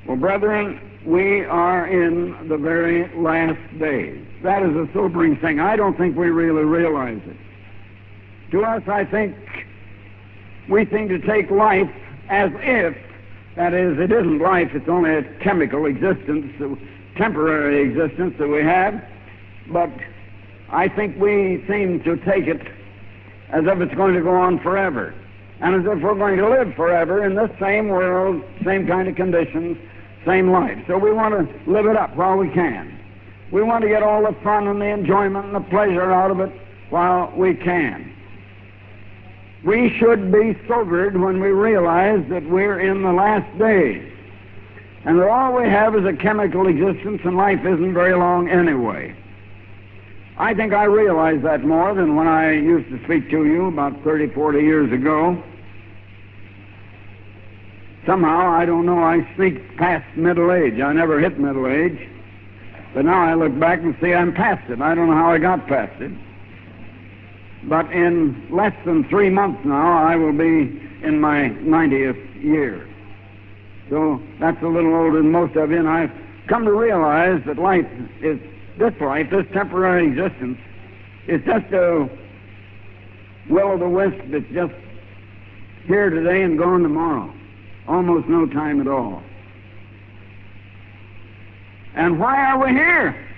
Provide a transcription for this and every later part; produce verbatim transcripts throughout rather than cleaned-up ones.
Well, brethren, we are in the very last days. That is a sobering thing. I don't think we really realize it. To us, I think, we seem to take life as if, that is, it isn't life, it's only a chemical existence, a temporary existence that we have, but I think we seem to take it as if it's going to go on forever, and as if we're going to live forever in this same world, same kind of conditions, same life. So we want to live it up while we can. We want to get all the fun and the enjoyment and the pleasure out of it while we can. We should be sobered when we realize that we're in the last days, and that all we have is a chemical existence, and life isn't very long anyway. I think I realize that more than when I used to speak to you about thirty, forty years ago. Somehow, I don't know, I sneaked past middle age. I never hit middle age. But now I look back and see I'm past it. I don't know how I got past it. But in less than three months now, I will be in my ninetieth year. So that's a little older than most of you, and I've come to realize that life is, this life, this temporary existence, is just a will-o'-the-wisp that's just here today and gone tomorrow. Almost no time at all. And why are we here?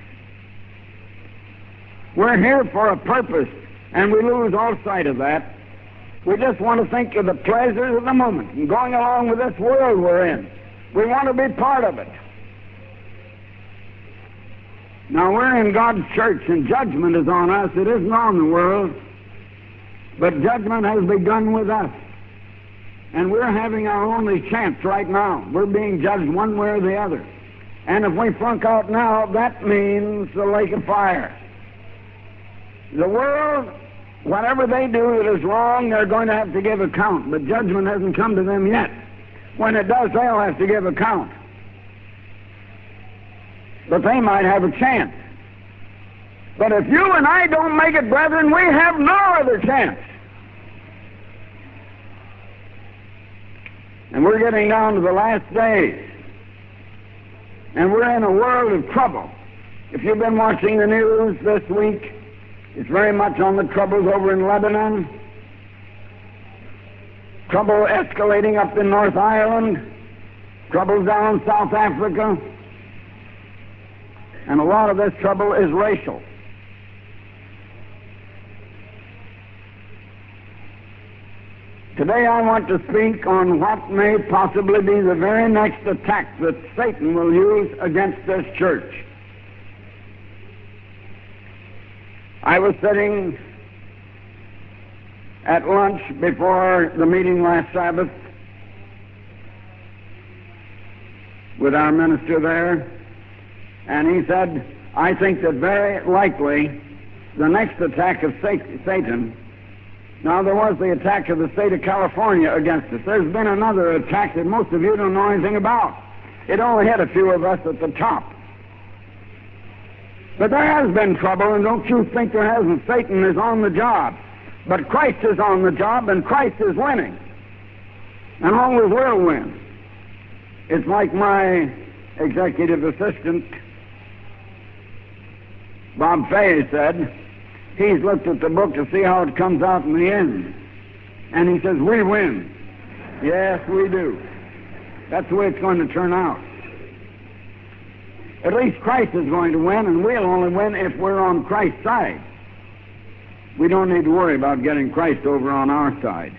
We're here for a purpose, and we lose all sight of that. We just want to think of the pleasures of the moment and going along with this world we're in. We want to be part of it. Now, we're in God's church, and judgment is on us. It isn't on the world, but judgment has begun with us. And we're having our only chance right now. We're being judged one way or the other. And if we flunk out now, that means the lake of fire. The world, whatever they do that is wrong, they're going to have to give account. But judgment hasn't come to them yet. When it does, they'll have to give account. But they might have a chance. But if you and I don't make it, brethren, we have no other chance. And we're getting down to the last days. And we're in a world of trouble. If you've been watching the news this week, it's very much on the troubles over in Lebanon. Trouble escalating up in North Ireland. Troubles down in South Africa. And a lot of this trouble is racial. Today I want to speak on what may possibly be the very next attack that Satan will use against this church. I was sitting at lunch before the meeting last Sabbath with our minister there, and he said, I think that very likely the next attack of Satan. Now, there was the attack of the state of California against us. There's been another attack that most of you don't know anything about. It only hit a few of us at the top. But there has been trouble, and don't you think there hasn't. Satan is on the job. But Christ is on the job, and Christ is winning. And always will win. It's like my executive assistant, Bob Fay, said. He's looked at the book to see how it comes out in the end. And he says, we win. Yes, we do. That's the way it's going to turn out. At least Christ is going to win, and we'll only win if we're on Christ's side. We don't need to worry about getting Christ over on our side.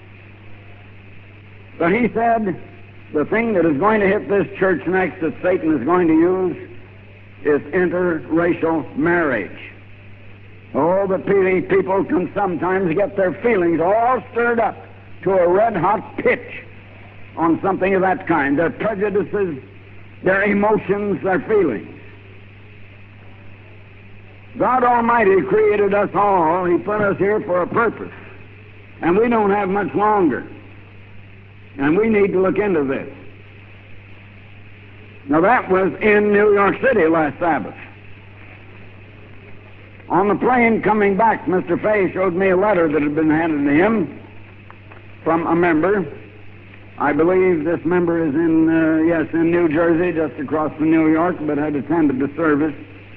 But he said, the thing that is going to hit this church next that Satan is going to use is interracial marriage. Oh, but people can sometimes get their feelings all stirred up to a red-hot pitch on something of that kind. Their prejudices, their emotions, their feelings. God Almighty created us all. He put us here for a purpose. And we don't have much longer. And we need to look into this. Now, that was in New York City last Sabbath. On the plane coming back, Mister Fay showed me a letter that had been handed to him from a member, I believe this member is in, uh, yes, in New Jersey, just across from New York, but had attended the service.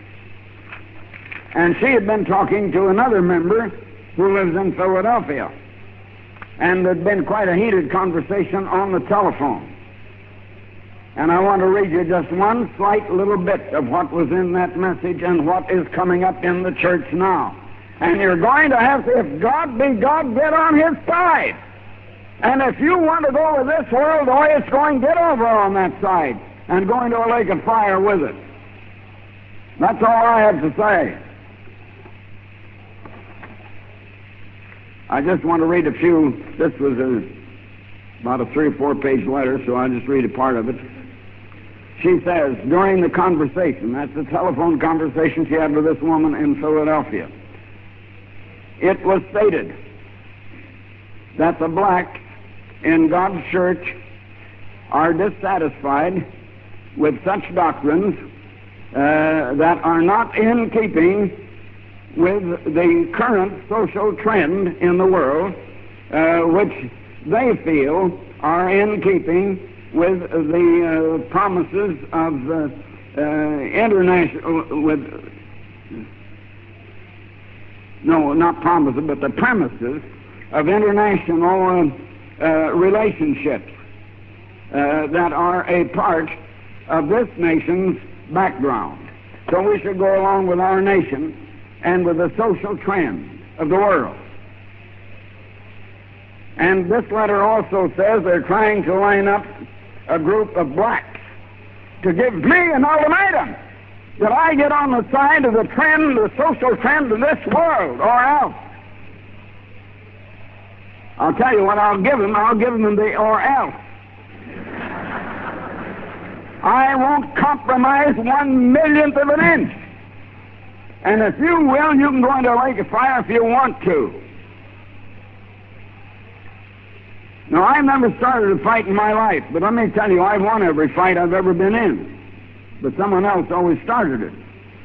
And she had been talking to another member who lives in Philadelphia. And there'd been quite a heated conversation on the telephone. And I want to read you just one slight little bit of what was in that message and what is coming up in the church now. And you're going to have to, if God be God, get on His side. And if you want to go with this world, oh, it's going, get over on that side and go into a lake of fire with it. That's all I have to say. I just want to read a few. This was a, about a three or four page letter, so I'll just read a part of it. She says, during the conversation, that's the telephone conversation she had with this woman in Philadelphia, it was stated that the black in God's church are dissatisfied with such doctrines uh, that are not in keeping with the current social trend in the world, uh, which they feel are in keeping with the uh, promises of uh, uh, international, with, no, not promises, but the premises of international uh, uh, relationships uh, that are a part of this nation's background. So we should go along with our nation and with the social trend of the world. And this letter also says they're trying to line up a group of blacks to give me an ultimatum that I get on the side of the trend, the social trend of this world, or else. I'll tell you what I'll give them. I'll give them the or else. I won't compromise one millionth of an inch. And if you will, you can go into a lake of fire if you want to. Now, I've never started a fight in my life, but let me tell you, I've won every fight I've ever been in. But someone else always started it.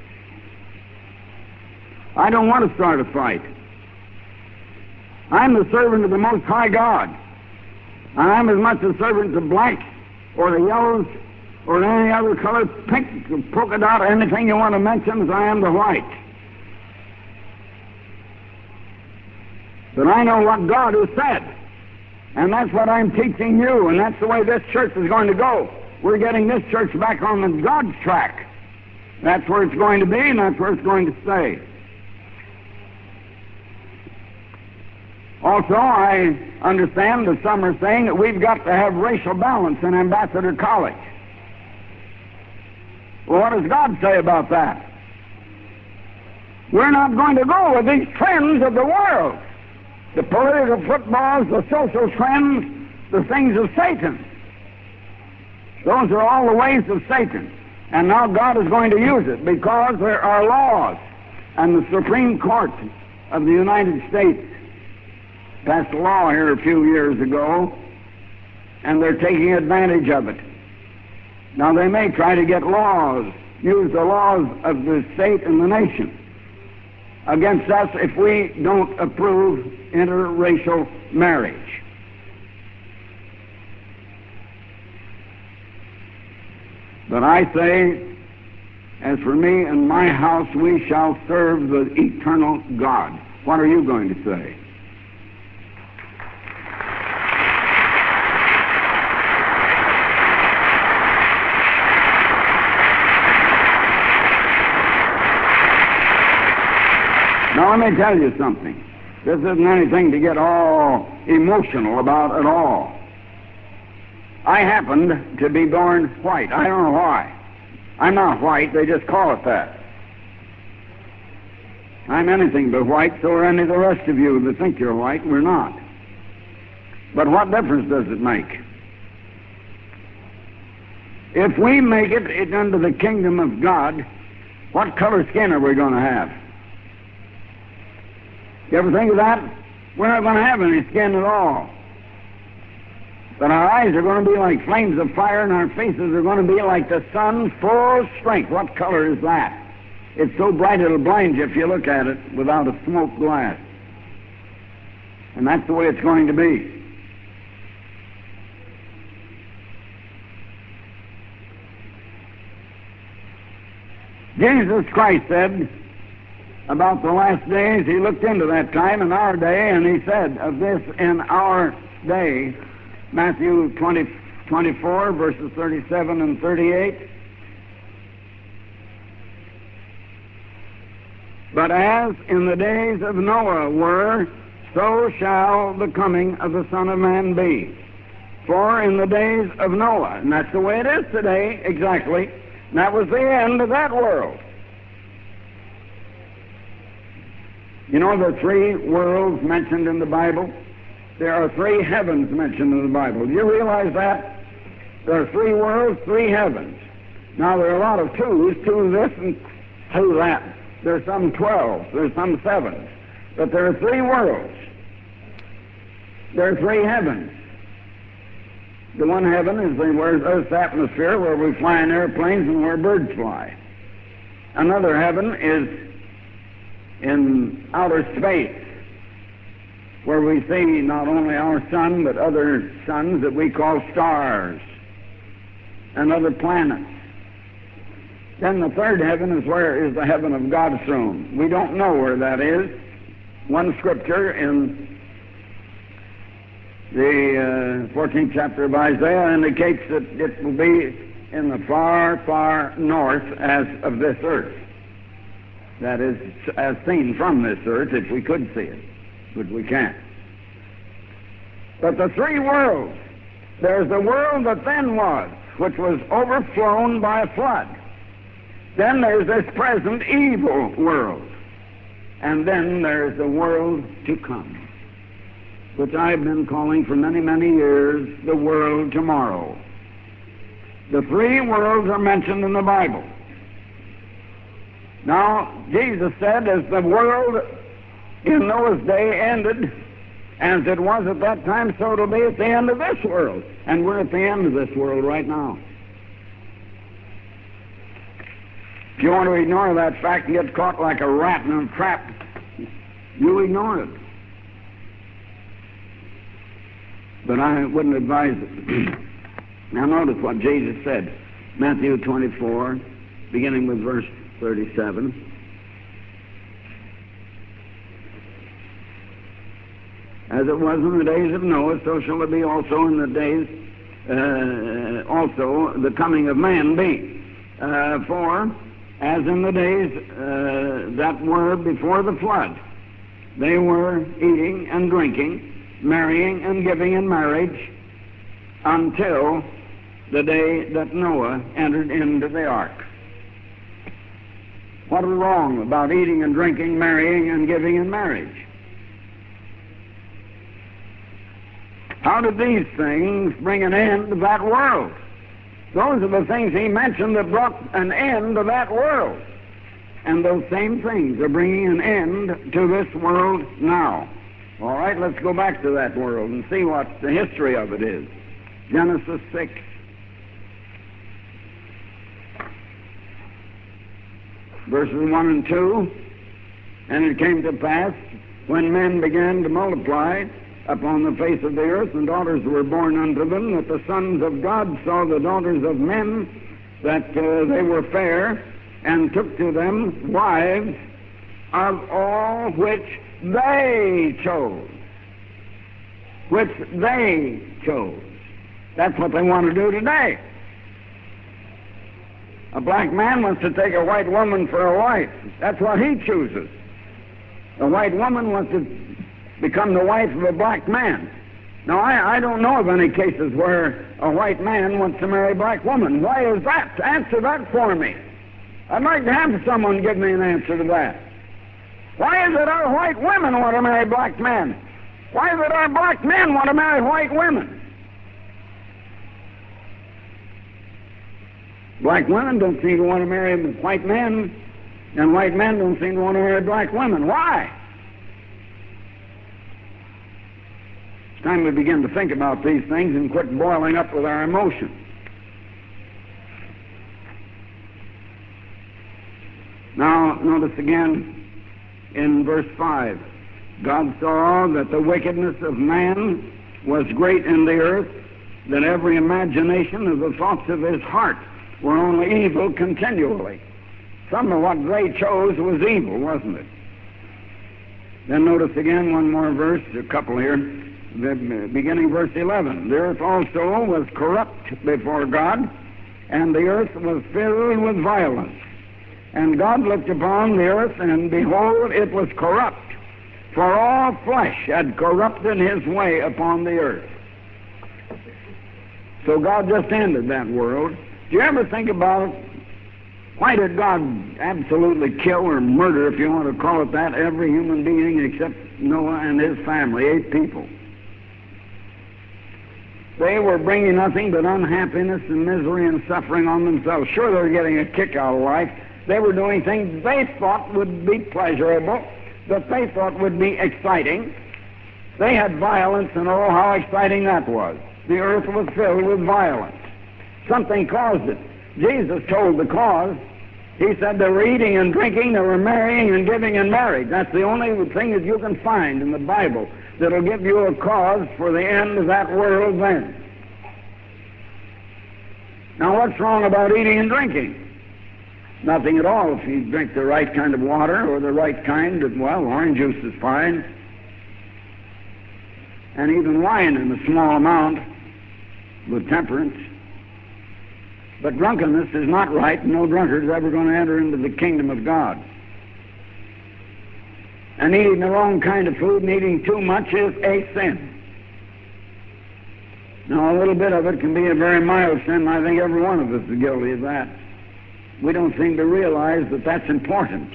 I don't want to start a fight. I'm the servant of the Most High God. And I'm as much a servant to blacks or the yellows or any other color, pink, polka dot, or anything you want to mention, as I am the white. But I know what God has said. And that's what I'm teaching you, and that's the way this church is going to go. We're getting this church back on the God's track. That's where it's going to be, and that's where it's going to stay. Also, I understand that some are saying that we've got to have racial balance in Ambassador College. Well, what does God say about that? We're not going to go with these trends of the world. The political footballs, the social trends, the things of Satan. Those are all the ways of Satan. And now God is going to use it because there are laws. And the Supreme Court of the United States passed a law here a few years ago, and they're taking advantage of it. Now they may try to get laws, use the laws of the state and the nation against us if we don't approve interracial marriage. But I say, as for me and my house, we shall serve the eternal God. What are you going to say? Now, let me tell you something. This isn't anything to get all emotional about at all. I happened to be born white. I don't know why. I'm not white. They just call it that. I'm anything but white, so are any of the rest of you that think you're white. We're not. But what difference does it make? If we make it into the kingdom of God, what color skin are we going to have? You ever think of that? We're not going to have any skin at all. But our eyes are going to be like flames of fire, and our faces are going to be like the sun full strength. What color is that? It's so bright it'll blind you if you look at it without a smoked glass. And that's the way it's going to be. Jesus Christ said about the last days, he looked into that time in our day, and he said of this in our day, Matthew twenty, twenty-four, verses thirty-seven and thirty-eight. But as in the days of Noah were, so shall the coming of the Son of Man be. For in the days of Noah, and that's the way it is today, exactly, and that was the end of that world. You know the three worlds mentioned in the Bible? There are three heavens mentioned in the Bible. Do you realize that? There are three worlds, three heavens. Now there are a lot of twos, two this and two that. There's some twelve, there's some sevens. But there are three worlds. There are three heavens. The one heaven is the Earth's atmosphere, where we fly in airplanes and where birds fly. Another heaven is in outer space, where we see not only our sun, but other suns that we call stars, and other planets. Then the third heaven is where is the heaven of God's throne. We don't know where that is. One scripture in the uh, fourteenth chapter of Isaiah indicates that it will be in the far, far north as of this earth. That is, as seen from this earth, if we could see it, but we can't. But the three worlds, there's the world that then was, which was overflown by a flood. Then there's this present evil world. And then there's the world to come, which I've been calling for many, many years the world tomorrow. The three worlds are mentioned in the Bible. Now, Jesus said, as the world in Noah's day ended, as it was at that time, so it'll be at the end of this world. And we're at the end of this world right now. If you want to ignore that fact and get caught like a rat in a trap, you ignore it. But I wouldn't advise it. Now notice what Jesus said. Matthew twenty-four, beginning with verse thirty-seven. As it was in the days of Noah, so shall it be also in the days, uh, also the coming of man be. Uh, for as in the days uh, that were before the flood, they were eating and drinking, marrying and giving in marriage, until the day that Noah entered into the ark. What is wrong about eating and drinking, marrying and giving in marriage? How did these things bring an end to that world? Those are the things he mentioned that brought an end to that world. And those same things are bringing an end to this world now. All right, let's go back to that world and see what the history of it is. Genesis six. Verses one and two. And it came to pass, when men began to multiply upon the face of the earth, and daughters were born unto them, that the sons of God saw the daughters of men, that uh, they were fair, and took to them wives of all which they chose. Which they chose. That's what they want to do today. A black man wants to take a white woman for a wife. That's what he chooses. A white woman wants to become the wife of a black man. Now, I, I don't know of any cases where a white man wants to marry a black woman. Why is that? Answer that for me. I'd like to have someone give me an answer to that. Why is it our white women want to marry black men? Why is it our black men want to marry white women? Black women don't seem to want to marry white men, and white men don't seem to want to marry black women. Why? It's time we begin to think about these things and quit boiling up with our emotions. Now, notice again in verse five. God saw that the wickedness of man was great in the earth, that every imagination of the thoughts of his heart were only evil continually. some of what they chose was evil, wasn't it? Then notice again one more verse, a couple here, the beginning verse eleven. The earth also was corrupt before God, and the earth was filled with violence. And God looked upon the earth, and behold, it was corrupt, for all flesh had corrupted his way upon the earth. So God just ended that world. Do you ever think about why did God absolutely kill or murder, if you want to call it that, every human being except Noah and his family, eight people? They were bringing nothing but unhappiness and misery and suffering on themselves. Sure, they were getting a kick out of life. They were doing things they thought would be pleasurable, that they thought would be exciting. They had violence, and oh, how exciting that was. The earth was filled with violence. Something caused it. Jesus told the cause. He said they were eating and drinking, they were marrying and giving in marriage. That's the only thing that you can find in the Bible that'll give you a cause for the end of that world then. Now, what's wrong about eating and drinking? Nothing at all if you drink the right kind of water or the right kind of, well, orange juice is fine. And even wine in a small amount with temperance. But drunkenness is not right. No drunkard is ever going to enter into the kingdom of God. And eating the wrong kind of food and eating too much is a sin. Now, a little bit of it can be a very mild sin, and I think every one of us is guilty of that. We don't seem to realize that that's important.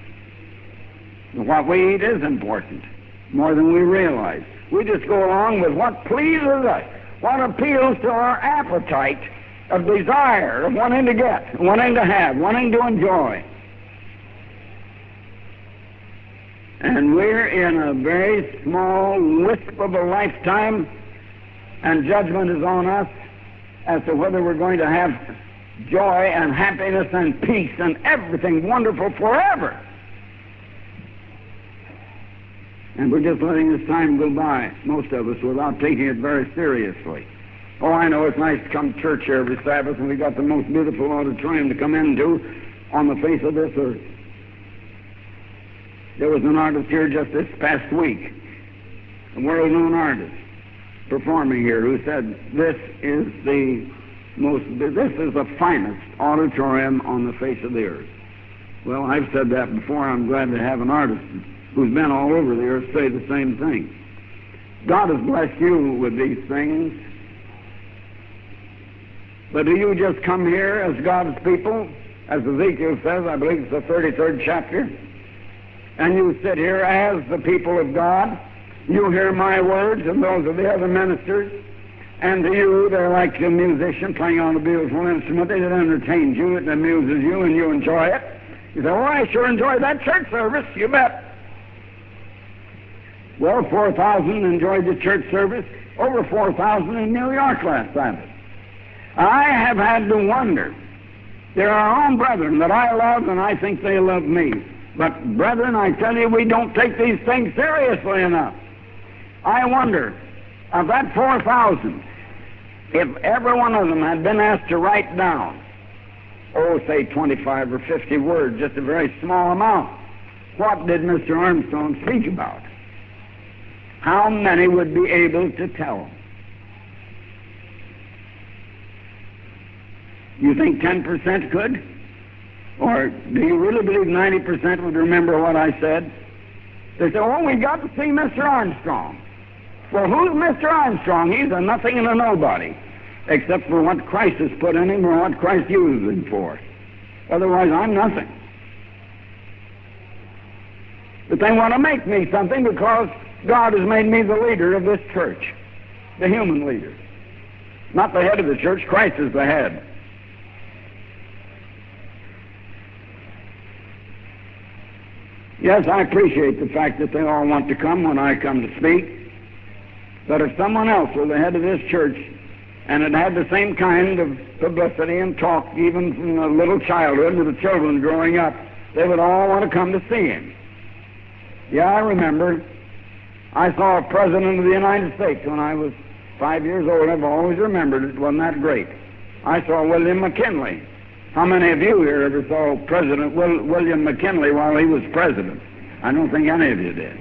What we eat is important, more than we realize. We just go along with what pleases us, what appeals to our appetite of desire, of wanting to get, wanting to have, wanting to enjoy. And we're in a very small wisp of a lifetime, and judgment is on us as to whether we're going to have joy and happiness and peace and everything wonderful forever. And we're just letting this time go by, most of us, without taking it very seriously. Oh, I know it's nice to come to church here every Sabbath, and we got the most beautiful auditorium to come into on the face of this earth. There was an artist here just this past week, a world-known artist, performing here, who said, this is the most, this is the finest auditorium on the face of the earth. Well, I've said that before. I'm glad to have an artist who's been all over the earth say the same thing. God has blessed you with these things. But do you just come here as God's people, as Ezekiel says, I believe it's the thirty-third chapter, and you sit here as the people of God? You hear my words and those of the other ministers, and to you they're like a musician playing on a beautiful instrument. It entertains you, it amuses you, and you enjoy it. You say, oh, I sure enjoyed that church service. You bet. Well, four thousand enjoyed the church service, over four thousand in New York last Sabbath. I have had to wonder. They're our own brethren that I love, and I think they love me. But, brethren, I tell you, we don't take these things seriously enough. I wonder, of that four thousand, if every one of them had been asked to write down, oh, say twenty-five or fifty words, just a very small amount, what did Mister Armstrong speak about? How many would be able to tell? You think ten percent could? Or do you really believe ninety percent would remember what I said? They say, oh, we got to see Mister Armstrong. Well, who's Mister Armstrong? He's a nothing and a nobody, except for what Christ has put in him or what Christ used him for. Otherwise, I'm nothing. But they want to make me something because God has made me the leader of this church, the human leader. Not the head of the church. Christ is the head. Yes, I appreciate the fact that they all want to come when I come to speak. But if someone else were the head of this church and it had the same kind of publicity and talk, even from a little childhood to the children growing up, they would all want to come to see him. Yeah, I remember. I saw a president of the United States when I was five years old. I've always remembered it. It wasn't that great. I saw William McKinley How many of you here ever saw President Will, William McKinley while he was president? I don't think any of you did.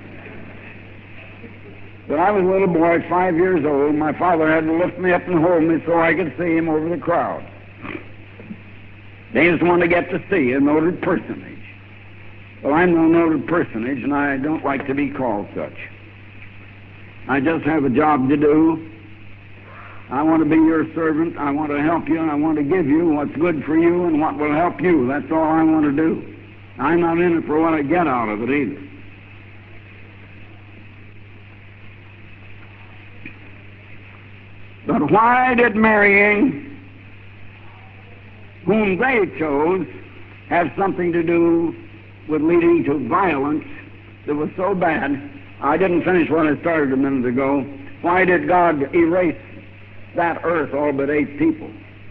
But I was a little boy, five years old. My father had to lift me up and hold me so I could see him over the crowd. They just want to get to see a noted personage. Well, I'm no noted personage, and I don't like to be called such. I just have a job to do. I want to be your servant. I want to help you, and I want to give you what's good for you and what will help you. That's all I want to do. I'm not in it for what I get out of it either. But why did marrying, whom they chose, have something to do with leading to violence that was so bad? I didn't finish what I started a minute ago. Why did God erase that earth all but eight people?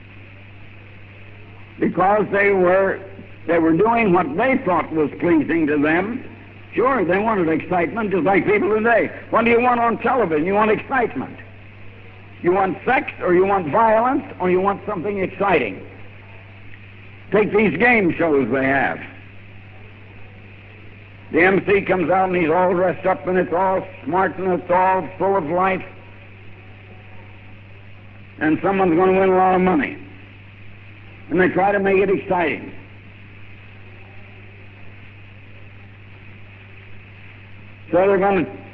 Because they were they were doing what they thought was pleasing to them. Sure, they wanted excitement, just like people today. What do you want on television? You want excitement. You want sex, or you want violence, or you want something exciting. Take these game shows they have. The M C comes out and he's all dressed up and it's all smart and it's all full of life. And someone's going to win a lot of money. And they try to make it exciting. So they're going to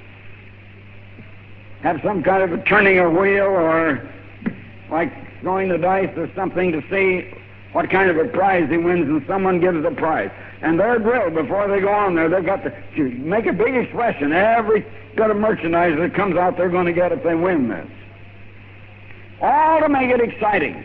have some kind of a turning a wheel, or like throwing the dice or something, to see what kind of a prize he wins, and someone gives the prize. And they're drilled before they go on there. They've got to, to make a big expression. Every bit of merchandise that comes out they're going to get if they win this. All to make it exciting.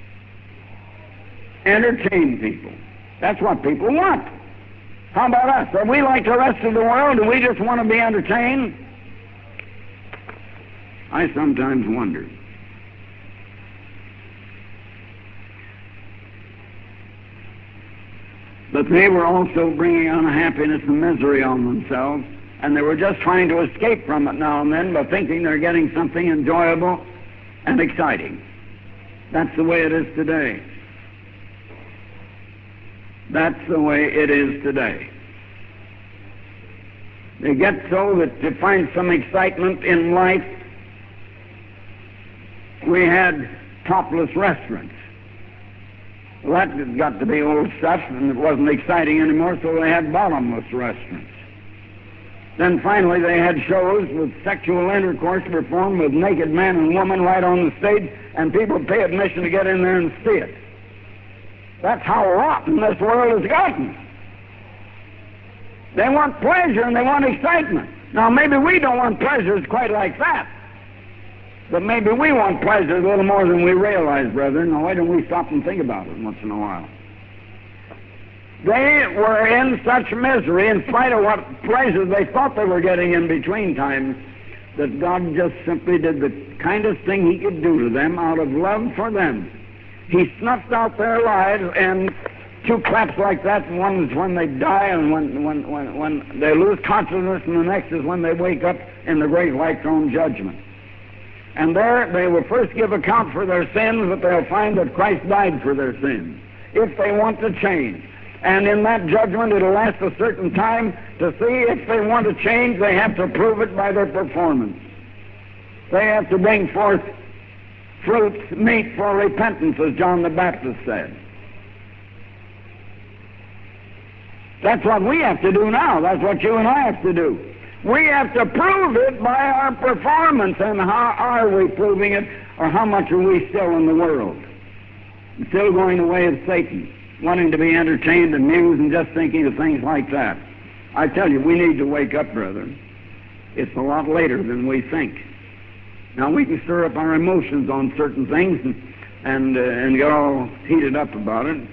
Entertain people. That's what people want. How about us? Are we like the rest of the world? Do we just want to be entertained? I sometimes wonder. But they were also bringing unhappiness and misery on themselves, and they were just trying to escape from it now and then by thinking they're getting something enjoyable and exciting. That's the way it is today. That's the way it is today. They get so that to find some excitement in life, we had topless restaurants. Well, that got to be old stuff, and it wasn't exciting anymore, so they had bottomless restaurants. Then finally they had shows with sexual intercourse performed with naked man and woman right on the stage, and people pay admission to get in there and see it. That's how rotten this world has gotten. They want pleasure and they want excitement. Now maybe we don't want pleasures quite like that, but maybe we want pleasure a little more than we realize, brethren. Now why don't we stop and think about it once in a while? They were in such misery in spite of what pleasure they thought they were getting in between times, that God just simply did the kindest thing He could do to them out of love for them. He snuffed out their lives, and two claps like that, and one is when they die and when, when, when, when they lose consciousness, and the next is when they wake up in the great white throne judgment. And there they will first give account for their sins, but they'll find that Christ died for their sins, if they want to change. And in that judgment, it'll last a certain time to see if they want to change. They have to prove it by their performance. They have to bring forth fruits meet for repentance, as John the Baptist said. That's what we have to do now. That's what you and I have to do. We have to prove it by our performance. And how are we proving it? Or how much are we still in the world? Still going the way of Satan, wanting to be entertained, amused, and just thinking of things like that. I tell you, we need to wake up, brethren. It's a lot later than we think. Now, we can stir up our emotions on certain things and, and, uh, and get all heated up about it.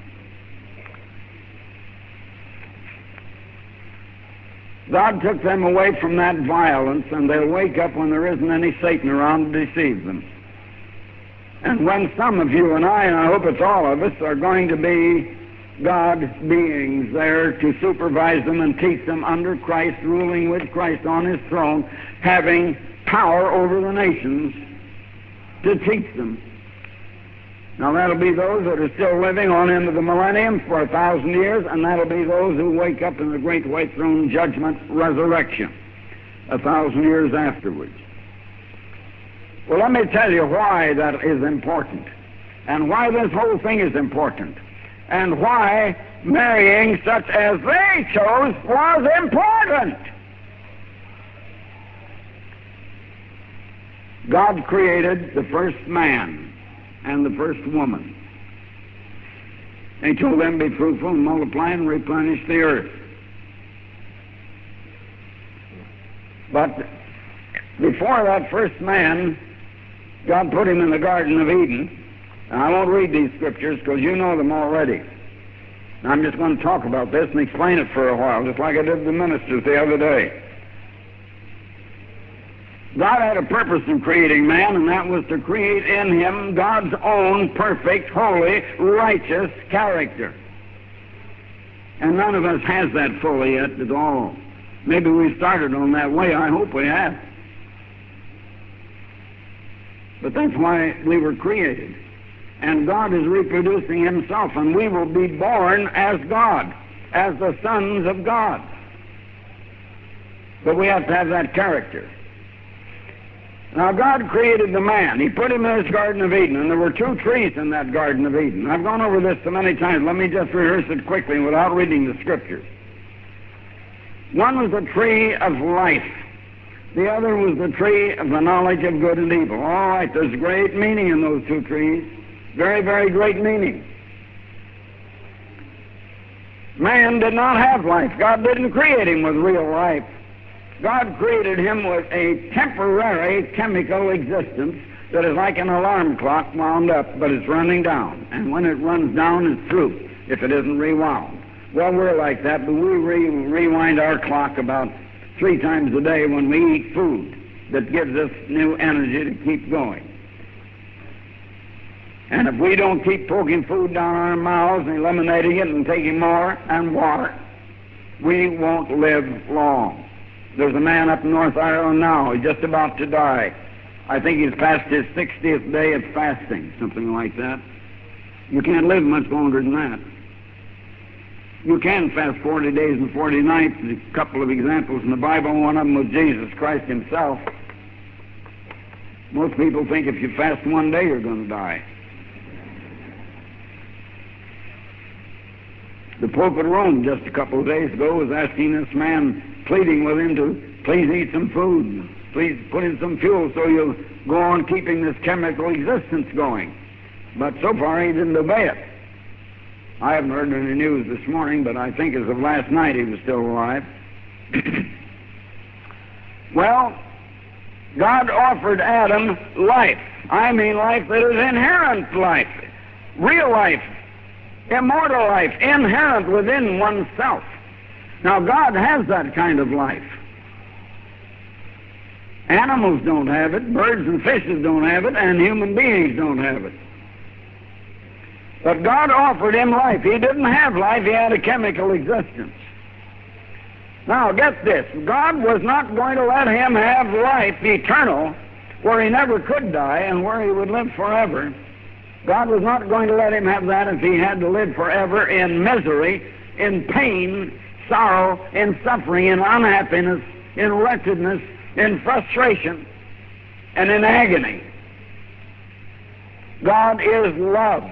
God took them away from that violence, and they'll wake up when there isn't any Satan around to deceive them. And when some of you and I, and I hope it's all of us, are going to be God beings there to supervise them and teach them under Christ, ruling with Christ on His throne, having power over the nations to teach them. Now that'll be those that are still living on into the millennium for a thousand years, and that'll be those who wake up in the great white throne judgment resurrection a thousand years afterwards. Well, let me tell you why that is important, and why this whole thing is important, and why marrying such as they chose was important. God created the first man and the first woman. He told them, be fruitful and multiply and replenish the earth. But before that first man, God put him in the Garden of Eden. And I won't read these scriptures because you know them already. I'm just going to talk about this and explain it for a while, just like I did the ministers the other day. God had a purpose in creating man, and that was to create in him God's own perfect, holy, righteous character. And none of us has that fully yet at all. Maybe we started on that way. I hope we have. But that's why we were created. And God is reproducing himself, and we will be born as God, as the sons of God. But we have to have that character. Now, God created the man. He put him in his Garden of Eden, and there were two trees in that Garden of Eden. I've gone over this so many times. Let me just rehearse it quickly without reading the scriptures. One was the tree of life. The other was the tree of the knowledge of good and evil. All right, there's great meaning in those two trees. Very, very great meaning. Man did not have life. God didn't create him with real life. God created him with a temporary chemical existence that is like an alarm clock wound up, but it's running down. And when it runs down, it's through, if it isn't rewound. Well, we're like that, but we re- rewind our clock about three times a day when we eat food that gives us new energy to keep going. And if we don't keep poking food down our mouths and eliminating it and taking more and water, we won't live long. There's a man up in North Ireland now, he's just about to die. I think he's past his sixtieth day of fasting, something like that. You can't live much longer than that. You can fast forty days and forty nights. There's a couple of examples in the Bible. One of them was Jesus Christ himself. Most people think if you fast one day, you're going to die. The Pope at Rome just a couple of days ago was asking this man, pleading with him to please eat some food, please put in some fuel so you'll go on keeping this chemical existence going. But so far he didn't obey it. I haven't heard any news this morning, but I think as of last night he was still alive. Well, God offered Adam life. I mean life that is inherent life, real life, immortal life, inherent within oneself. Now, God has that kind of life. Animals don't have it, birds and fishes don't have it, and human beings don't have it. But God offered him life. He didn't have life, he had a chemical existence. Now, get this. God was not going to let him have life eternal, where he never could die and where he would live forever. God was not going to let him have that if he had to live forever in misery, in pain, sorrow, in suffering, in unhappiness, in wretchedness, in frustration, and in agony. God is love.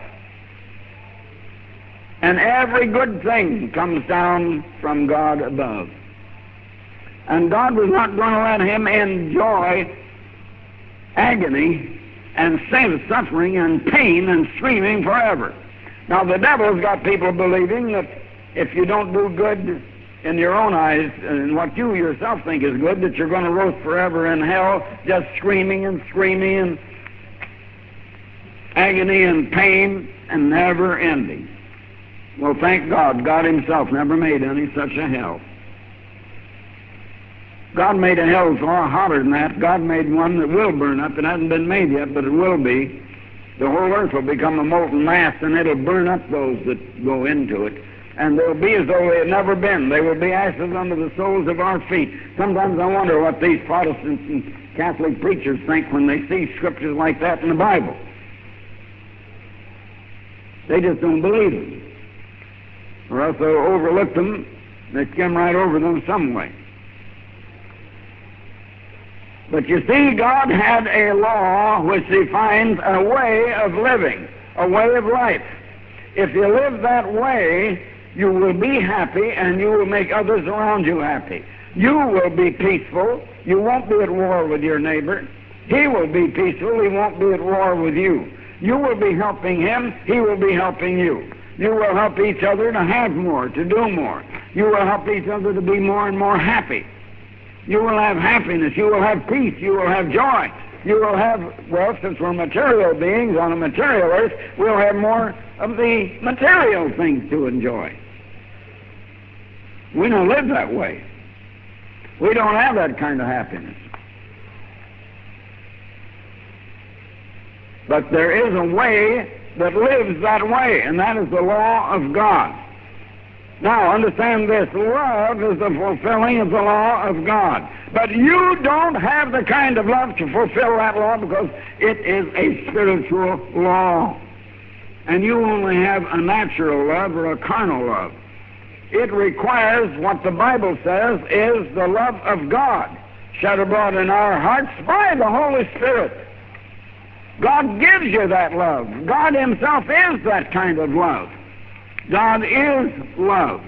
And every good thing comes down from God above. And God was not going to let him enjoy agony and suffering and pain and screaming forever. Now, the devil's got people believing that if you don't do good in your own eyes and what you yourself think is good, that you're going to roast forever in hell, just screaming and screaming and agony and pain and never ending. Well, thank God, God himself never made any such a hell. God made a hell far hotter than that. God made one that will burn up. It hasn't been made yet, but it will be. The whole earth will become a molten mass, and it'll burn up those that go into it. And they'll be as though they had never been. They will be ashes under the soles of our feet. Sometimes I wonder what these Protestants and Catholic preachers think when they see scriptures like that in the Bible. They just don't believe it. Or else they'll overlook them, they skim right over them some way. But you see, God had a law which defines a way of living, a way of life. If you live that way, you will be happy and you will make others around you happy. You will be peaceful. You won't be at war with your neighbor. He will be peaceful. He won't be at war with you. You will be helping him. He will be helping you. You will help each other to have more, to do more. You will help each other to be more and more happy. You will have happiness. You will have peace. You will have joy. You will have, well, since we're material beings on a material earth, we'll have more of the material things to enjoy. We don't live that way. We don't have that kind of happiness. But there is a way that lives that way, and that is the law of God. Now, understand this. Love is the fulfilling of the law of God. But you don't have the kind of love to fulfill that law because it is a spiritual law. And you only have a natural love or a carnal love. It requires what the Bible says is the love of God shed abroad in our hearts by the Holy Spirit. God gives you that love. God himself is that kind of love. God is love.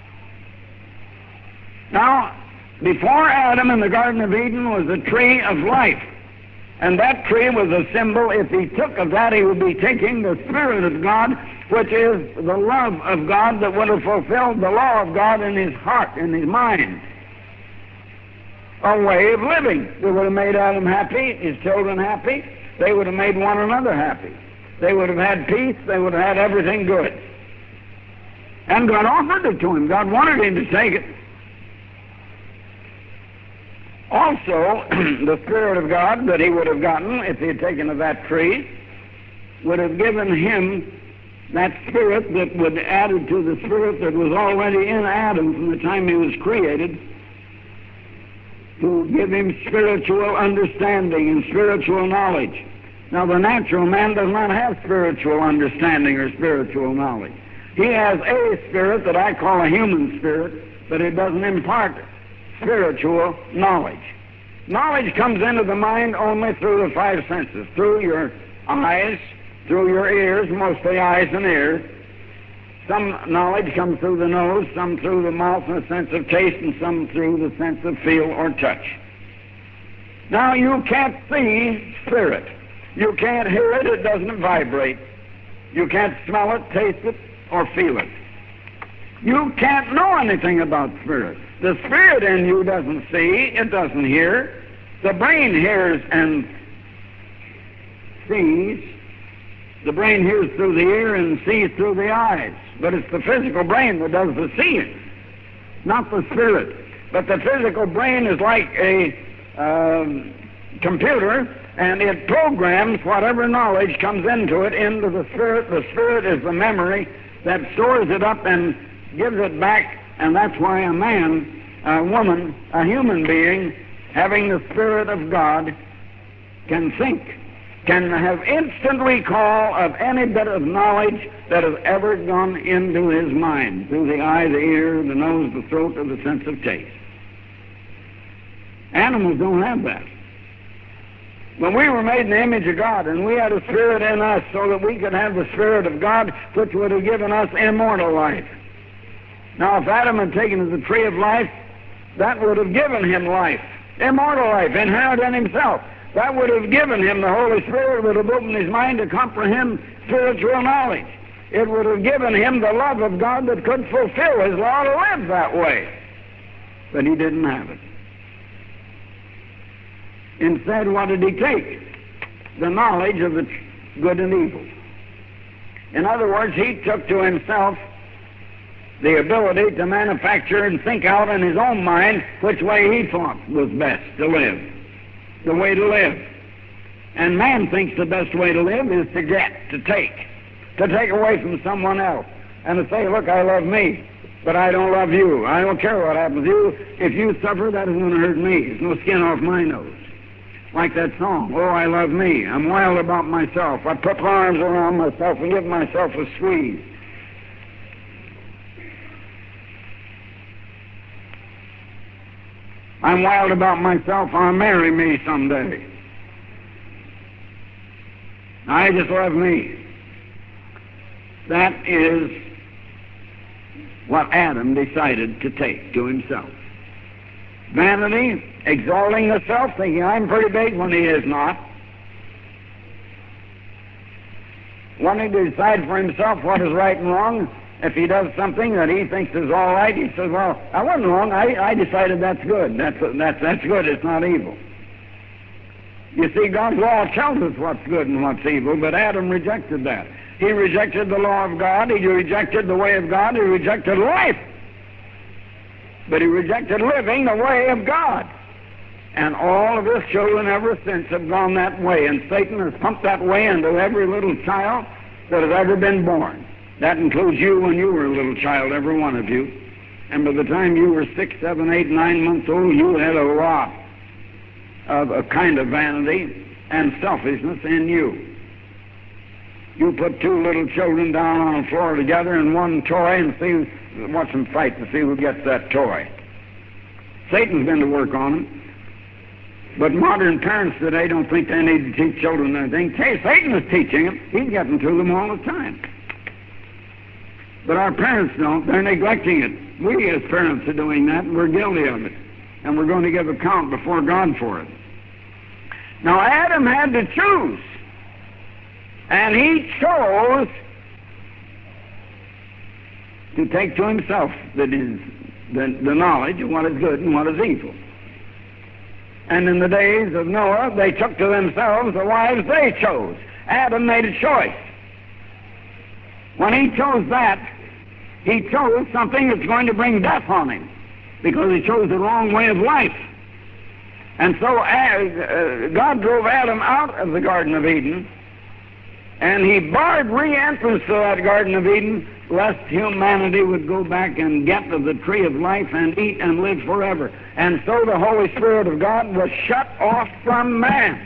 Now, before Adam in the Garden of Eden was a tree of life. And that tree was a symbol. If he took of that, he would be taking the Spirit of God, which is the love of God that would have fulfilled the law of God in his heart, in his mind. A way of living that would have made Adam happy, his children happy. They would have made one another happy. They would have had peace. They would have had everything good. And God offered it to him. God wanted him to take it. Also, the Spirit of God that he would have gotten if he had taken of that tree would have given him that Spirit that would added to the Spirit that was already in Adam from the time he was created, to give him spiritual understanding and spiritual knowledge. Now, the natural man does not have spiritual understanding or spiritual knowledge. He has a spirit that I call a human spirit, but it doesn't impart spiritual knowledge. Knowledge comes into the mind only through the five senses, through your eyes, through your ears, mostly eyes and ears. Some knowledge comes through the nose, some through the mouth and the sense of taste, and some through the sense of feel or touch. Now, you can't see spirit. You can't hear it, it doesn't vibrate. You can't smell it, taste it, or feel it. You can't know anything about spirit. The spirit in you doesn't see, it doesn't hear. The brain hears and sees. The brain hears through the ear and sees through the eyes. But it's the physical brain that does the seeing, not the spirit. But the physical brain is like a um, computer, and it programs whatever knowledge comes into it into the spirit. The spirit is the memory that stores it up and gives it back, and that's why a man, a woman, a human being, having the Spirit of God, can think, can have instant recall of any bit of knowledge that has ever gone into his mind, through the eye, the ear, the nose, the throat, or the sense of taste. Animals don't have that. When we were made in the image of God, and we had a spirit in us so that we could have the Spirit of God, which would have given us immortal life. Now, if Adam had taken of the tree of life, that would have given him life, immortal life, inherent in himself. That would have given him, the Holy Spirit would have opened his mind to comprehend spiritual knowledge. It would have given him the love of God that could fulfill his law to live that way. But he didn't have it. Instead, what did he take? The knowledge of the good and evil. In other words, he took to himself the ability to manufacture and think out in his own mind which way he thought was best to live, the way to live. And man thinks the best way to live is to get, to take, to take away from someone else, and to say, look, I love me, but I don't love you. I don't care what happens to you. If you suffer, that is going to hurt me. There's no skin off my nose. Like that song, "Oh, I love me. I'm wild about myself. I put my arms around myself and give myself a squeeze." "I'm wild about myself. I'll marry me someday. I just love me." That is what Adam decided to take to himself. Vanity, exalting the self, thinking I'm pretty big when he is not. Wanting to decide for himself what is right and wrong. If he does something that he thinks is all right, he says, "Well, I wasn't wrong. I, I decided that's good. That's, that's, that's good. It's not evil." You see, God's law tells us what's good and what's evil, but Adam rejected that. He rejected the law of God. He rejected the way of God. He rejected life. But he rejected living the way of God. And all of his children ever since have gone that way. And Satan has pumped that way into every little child that has ever been born. That includes you when you were a little child, every one of you. And by the time you were six, seven, eight, nine months old, you had a lot of a kind of vanity and selfishness in you. You put two little children down on the floor together and one toy and see, watch them fight to see who gets that toy. Satan's been to work on them. But modern parents today don't think they need to teach children anything. Hey, Satan is teaching them. He's getting to them all the time. But our parents don't. They're neglecting it. We as parents are doing that, and we're guilty of it. And we're going to give account before God for it. Now, Adam had to choose. And he chose to take to himself the, the, the knowledge of what is good and what is evil. And in the days of Noah, they took to themselves the wives they chose. Adam made a choice. When he chose that, he chose something that's going to bring death on him, because he chose the wrong way of life. And so uh, God drove Adam out of the Garden of Eden, and he barred re-entrance to that Garden of Eden, lest humanity would go back and get of the tree of life and eat and live forever. And so the Holy Spirit of God was shut off from man.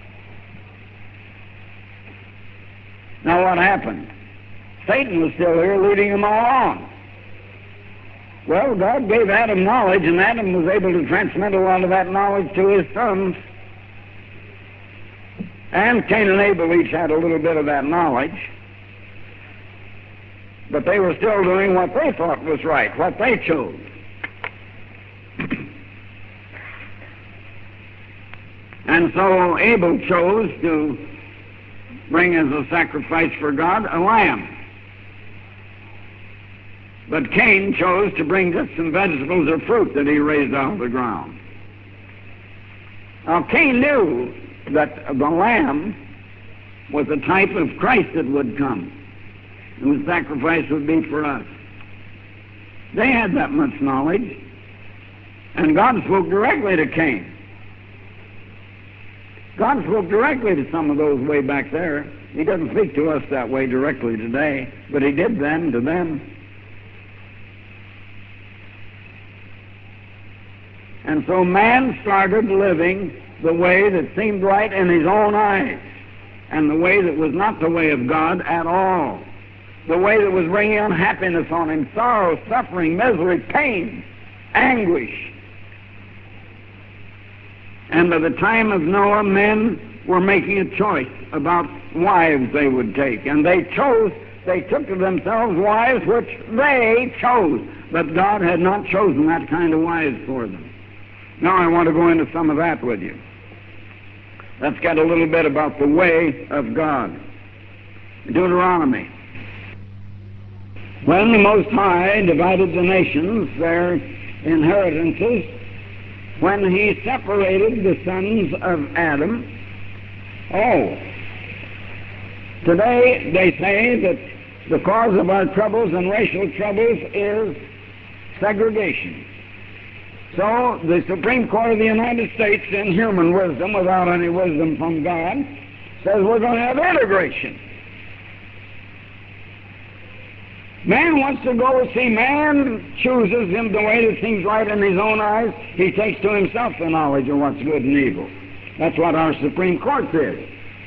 Now what happened? Satan was still here leading them all on. Well, God gave Adam knowledge, and Adam was able to transmit a lot of that knowledge to his sons. And Cain and Abel each had a little bit of that knowledge. But they were still doing what they thought was right, what they chose. And so Abel chose to bring as a sacrifice for God a lamb. But Cain chose to bring just some vegetables or fruit that he raised out of the ground. Now Cain knew that the lamb was a type of Christ that would come, whose sacrifice would be for us. They had that much knowledge, and God spoke directly to Cain. God spoke directly to some of those way back there. He doesn't speak to us that way directly today, but he did then to them. And so man started living the way that seemed right in his own eyes, and the way that was not the way of God at all. The way that was bringing unhappiness on him, sorrow, suffering, misery, pain, anguish. And by the time of Noah, men were making a choice about wives they would take. And they chose, they took to themselves wives which they chose. But God had not chosen that kind of wives for them. Now I want to go into some of that with you. Let's get a little bit about the way of God. Deuteronomy. When the Most High divided the nations, their inheritances, when he separated the sons of Adam, oh, today they say that the cause of our troubles and racial troubles is segregation. So the Supreme Court of the United States, in human wisdom, without any wisdom from God, says we're going to have integration. Man wants to go see, man chooses him the way that seems right in his own eyes. He takes to himself the knowledge of what's good and evil. That's what our Supreme Court did.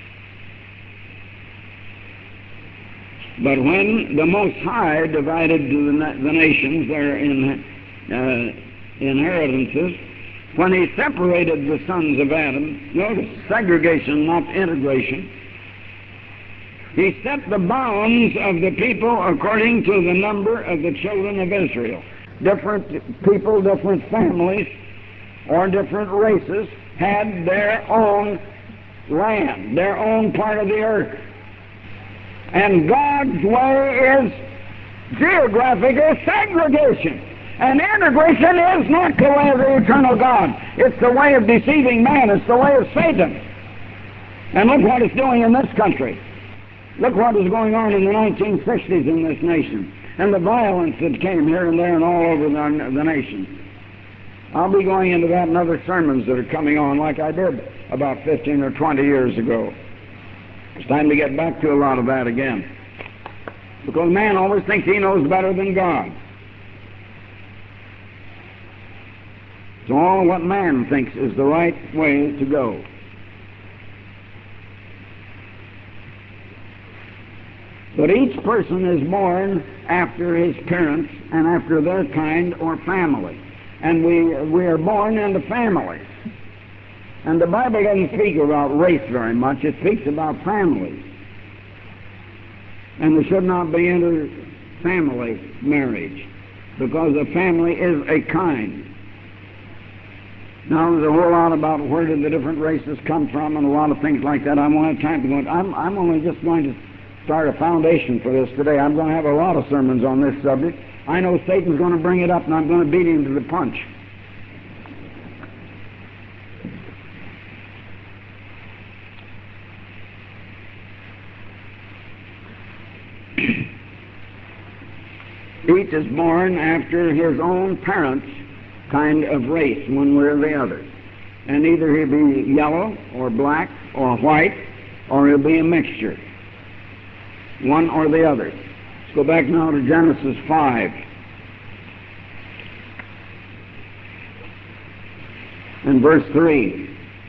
But when the Most High divided to the, na the nations their in, uh, inheritances, when he separated the sons of Adam, notice segregation, not integration, he set the bounds of the people according to the number of the children of Israel. Different people, different families, or different races had their own land, their own part of the earth. And God's way is geographical segregation. And integration is not the way of the eternal God. It's the way of deceiving man. It's the way of Satan. And look what it's doing in this country. Look what is going on in the nineteen sixties in this nation. And the violence that came here and there and all over the, the nation. I'll be going into that in other sermons that are coming on, like I did about fifteen or twenty years ago. It's time to get back to a lot of that again. Because man always thinks he knows better than God. So all what man thinks is the right way to go. But each person is born after his parents and after their kind or family. And we, we are born into families. And the Bible doesn't speak about race very much. It speaks about families. And there should not be inter-family marriage, because a family is a kind. Now, there's a whole lot about where did the different races come from and a lot of things like that. I won't have time to go into. I'm, I'm only just going to start a foundation for this today. I'm going to have a lot of sermons on this subject. I know Satan's going to bring it up, and I'm going to beat him to the punch. Each is born after his own parents' kind of race, one way or the other. And either he'll be yellow or black or white, or he'll be a mixture. One or the other. Let's go back now to Genesis five. And verse three.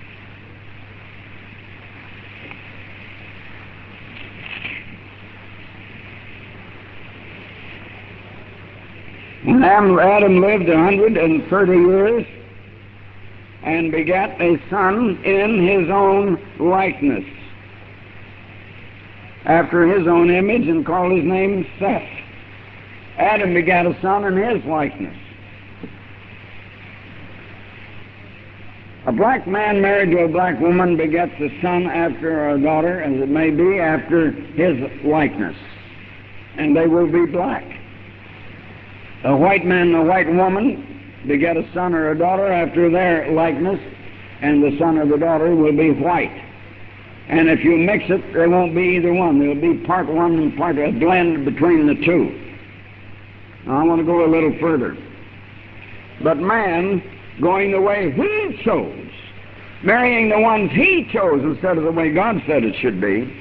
And Adam lived a hundred and thirty years, and begat a son in his own likeness, after his own image, and called his name Seth. Adam begat a son in his likeness. A black man married to a black woman begets a son after a daughter, as it may be, after his likeness. And they will be black. A white man and a white woman beget a son or a daughter after their likeness, and the son or the daughter will be white. And if you mix it, they won't be either one. They'll be part one and part a blend between the two. Now, I want to go a little further. But man, going the way he chose, marrying the ones he chose instead of the way God said it should be,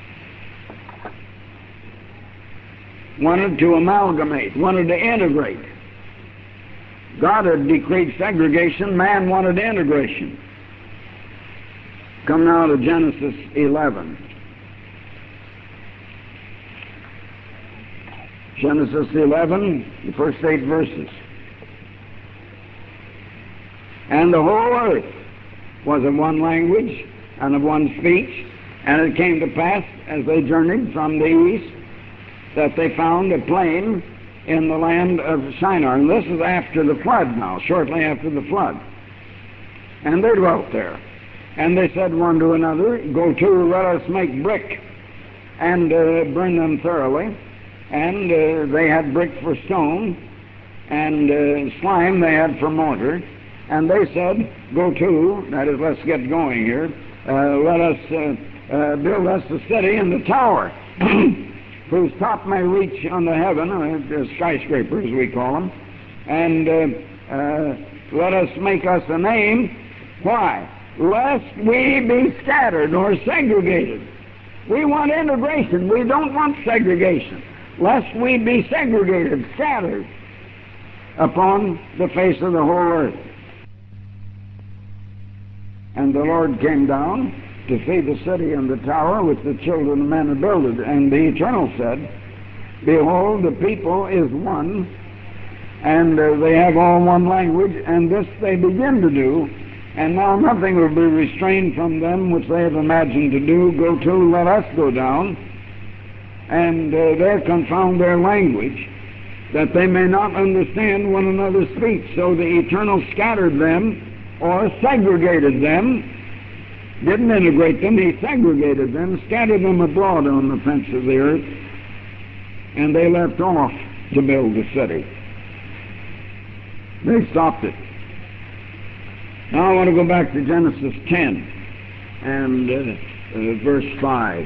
wanted to amalgamate, wanted to integrate. God had decreed segregation, man wanted integration. Come now to Genesis eleven. Genesis eleven, the first eight verses. And the whole earth was of one language and of one speech, and it came to pass, as they journeyed from the east, that they found a plain in the land of Shinar. And this is after the flood now, shortly after the flood. And they dwelt there. And they said one to another, Go to, let us make brick, and uh, burn them thoroughly. And uh, they had brick for stone, and uh, slime they had for mortar. And they said, Go to, that is, let's get going here, uh, let us uh, uh, build us a city and the tower, whose top may reach unto heaven, uh, skyscraper as we call them, and uh, uh, let us make us a name. Why? Lest we be scattered or segregated. We want integration. We don't want segregation. Lest we be segregated, scattered upon the face of the whole earth. And the Lord came down to see the city and the tower which the children of men had builded. And the Eternal said, Behold, the people is one, and uh, they have all one language, and this they begin to do. And now nothing will be restrained from them which they have imagined to do. Go to, let us go down, and uh, there confound their language, that they may not understand one another's speech. So the Eternal scattered them, or segregated them, didn't integrate them, he segregated them, scattered them abroad on the face of the earth, and they left off to build the city. They stopped it. Now I want to go back to Genesis ten and uh, uh, verse five.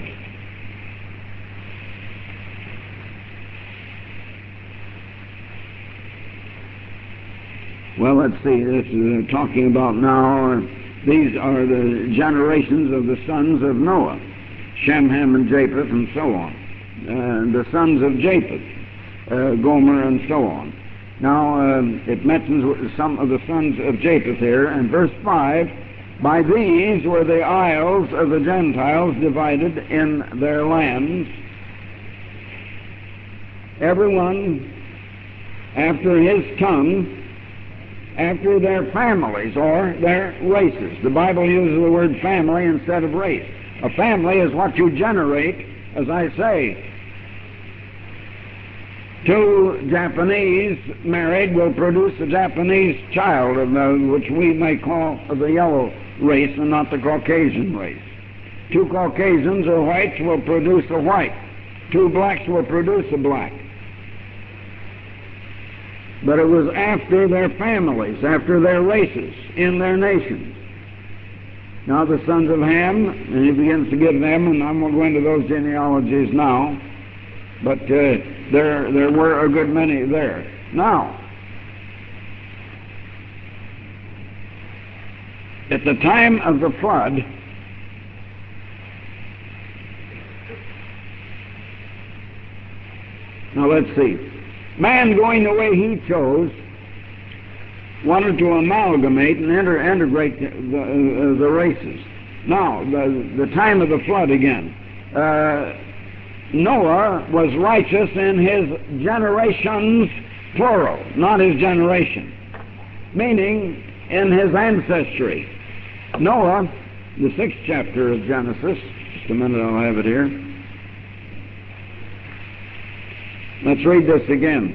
Well, let's see, this is uh, talking about now, uh, these are the generations of the sons of Noah, Shem, Ham, and Japheth, and so on. Uh, the sons of Japheth, uh, Gomer, and so on. Now, uh, it mentions some of the sons of Japheth here, and verse five, by these were the isles of the Gentiles divided in their lands, everyone after his tongue, after their families or their races. The Bible uses the word family instead of race. A family is what you generate, as I say. Two Japanese married will produce a Japanese child, of the, which we may call the yellow race and not the Caucasian race. Two Caucasians or whites will produce a white. Two blacks will produce a black. But it was after their families, after their races, in their nations. Now the sons of Ham, and he begins to give them, and I won't go into those genealogies now, but uh, there, there were a good many there. Now, at the time of the flood, now let's see, man, going the way he chose, wanted to amalgamate and inter integrate the, uh, the races. Now, the, the time of the flood again. Uh, Noah was righteous in his generations, plural, not his generation, meaning in his ancestry. Noah, the sixth chapter of Genesis, just a minute, I'll have it here. Let's read this again.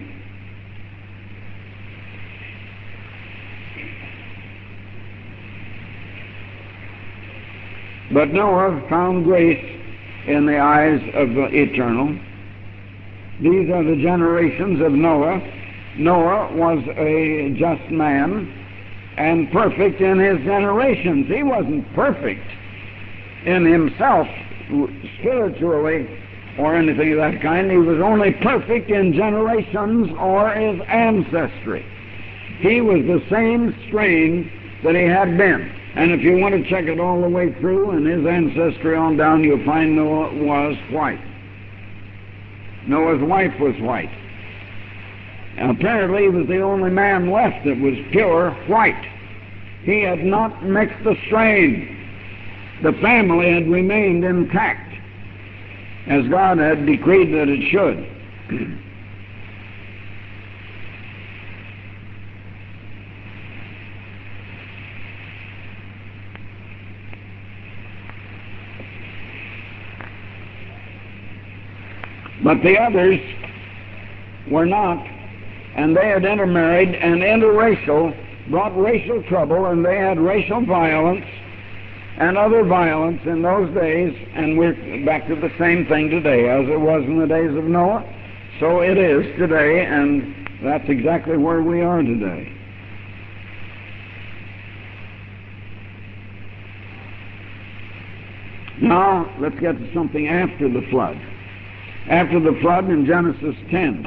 But Noah found grace in the eyes of the Eternal. These are the generations of Noah. Noah was a just man and perfect in his generations. He wasn't perfect in himself spiritually or anything of that kind. He was only perfect in generations or his ancestry. He was the same strain that he had been. And if you want to check it all the way through in his ancestry on down, you'll find Noah was white. Noah's wife was white. And apparently he was the only man left that was pure white. He had not mixed the strain. The family had remained intact, as God had decreed that it should. But the others were not, and they had intermarried, and interracial brought racial trouble, and they had racial violence and other violence in those days, and we're back to the same thing today. As it was in the days of Noah, so it is today, and that's exactly where we are today. Now, let's get to something after the flood. After the flood in Genesis ten.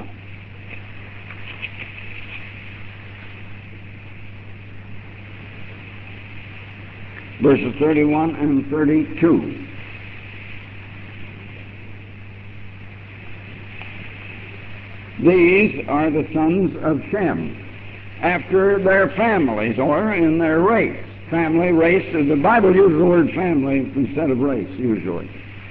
Verses thirty-one and thirty-two. These are the sons of Shem, after their families, or in their race. family, race. The Bible uses the word family instead of race, usually.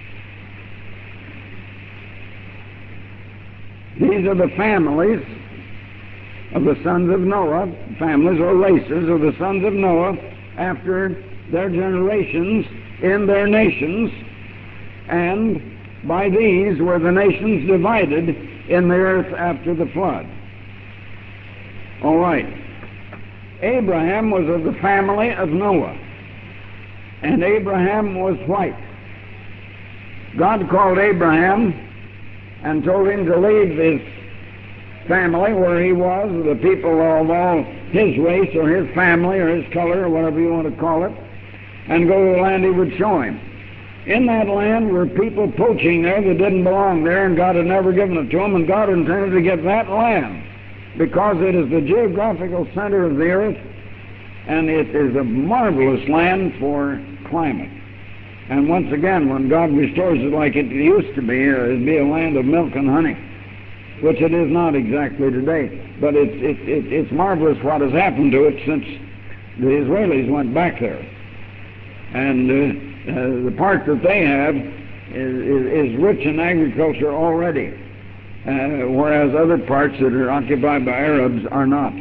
These are the families of the sons of Noah, families or races of the sons of Noah after their generations in their nations, and by these were the nations divided in the earth after the flood. All right. Abraham was of the family of Noah, and Abraham was white. God called Abraham and told him to leave his family where he was, the people of all his race or his family or his color or whatever you want to call it, and go to the land he would show him. In that land were people poaching there that didn't belong there, and God had never given it to them, and God intended to get that land because it is the geographical center of the earth, and it is a marvelous land for climate. And once again, when God restores it like it used to be, uh, it'd be a land of milk and honey, which it is not exactly today. But it's, it's, it's, it's marvelous what has happened to it since the Israelis went back there. And uh, uh, the part that they have is, is, is rich in agriculture already, uh, whereas other parts that are occupied by Arabs are not.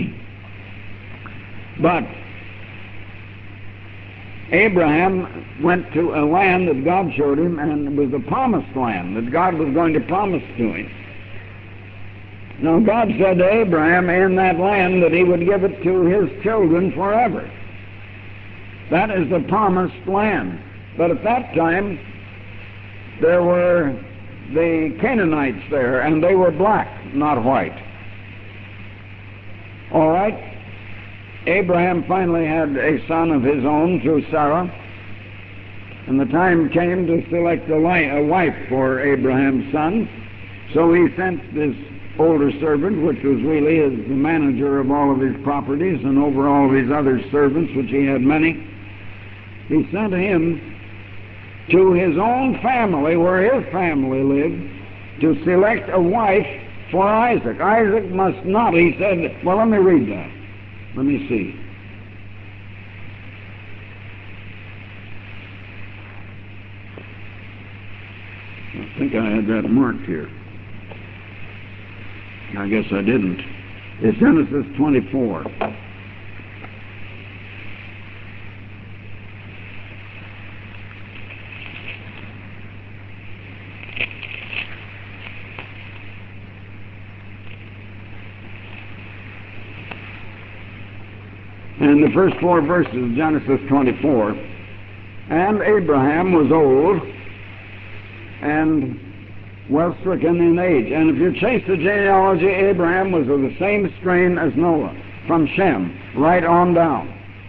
But Abraham went to a land that God showed him, and it was the promised land that God was going to promise to him. Now God said to Abraham in that land that he would give it to his children forever. That is the promised land. But at that time, there were the Canaanites there, and they were black, not white. All right. Abraham finally had a son of his own through Sarah, and the time came to select a, li- a wife for Abraham's son. So he sent this older servant, which was really as the manager of all of his properties and over all of his other servants, which he had many. He sent him to his own family, where his family lived, to select a wife for Isaac. Isaac must not, he said, well, let me read that. Let me see. I think I had that marked here. I guess I didn't. It's Genesis twenty-four. And the first four verses of Genesis twenty-four. And Abraham was old and well stricken in age. And if you chase the genealogy, Abraham was of the same strain as Noah, from Shem, right on down.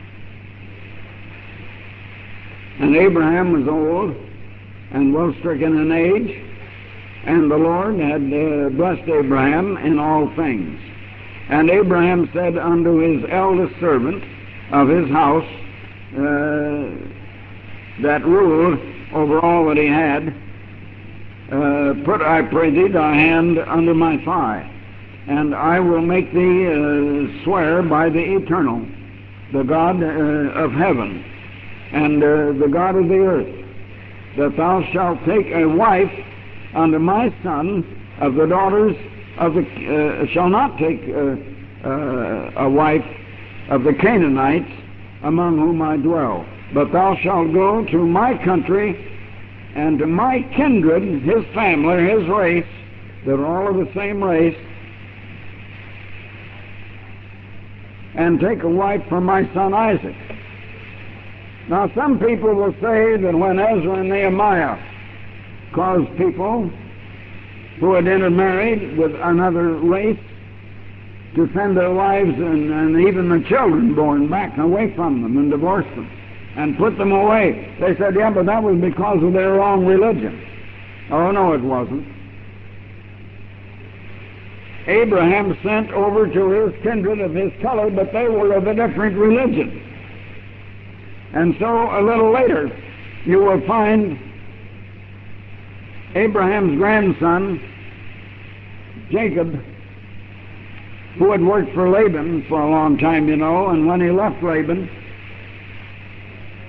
And Abraham was old and well stricken in age, and the Lord had uh, blessed Abraham in all things. And Abraham said unto his eldest servant of his house, uh, that ruled over all that he had, uh, put, I pray thee, thy hand under my thigh, and I will make thee uh, swear by the Eternal, the God uh, of heaven, and uh, the God of the earth, that thou shalt take a wife unto my son of the daughters of the, uh, shall not take uh, uh, a wife of the Canaanites among whom I dwell, but thou shalt go to my country and to my kindred, his family, his race, that are all of the same race, and take a wife for my son Isaac. Now some people will say that when Ezra and Nehemiah caused people who had intermarried with another race to send their wives and, and even the children born back away from them and divorce them and put them away, they said, yeah, but that was because of their wrong religion. Oh, no, it wasn't. Abraham sent over to his kindred of his color, but they were of a different religion. And so a little later, you will find Abraham's grandson, Jacob, who had worked for Laban for a long time, you know, and when he left Laban,